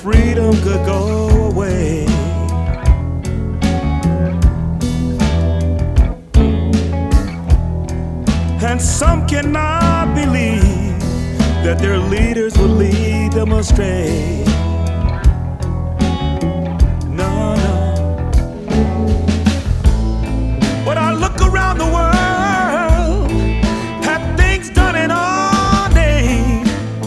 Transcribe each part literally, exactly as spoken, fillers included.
freedom could go away. And some cannot believe that their leaders will lead them astray. No, no. But I look around the world at things done in our name,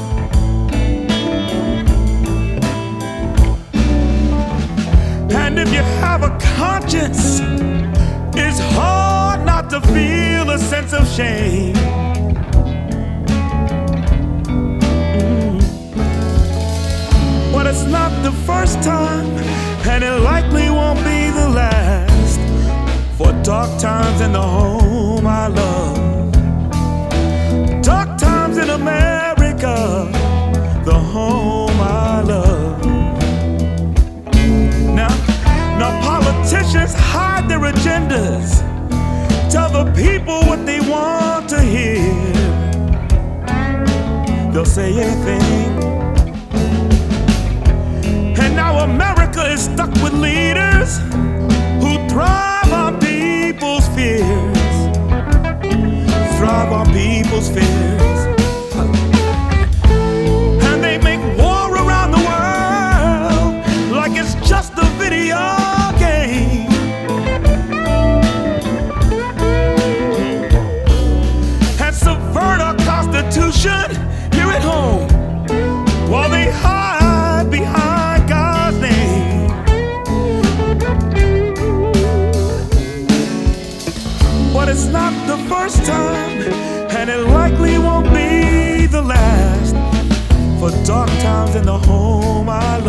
and if you have a conscience, it's hard not to feel a sense of shame. Mm. But it's not the first time, and it likely won't be the last, for dark times in the home I love. Dark times in America, the home I love. Now, now politicians hide their agendas, tell the people what they want to hear. They'll say anything. And now America is stuck with leaders who thrive on people's fears. Thrive on people's fears. And they make war around the world like it's just a video game. Subvert our Constitution here at home while they hide behind God's name. But it's not the first time, and it likely won't be the last, for dark times in the home I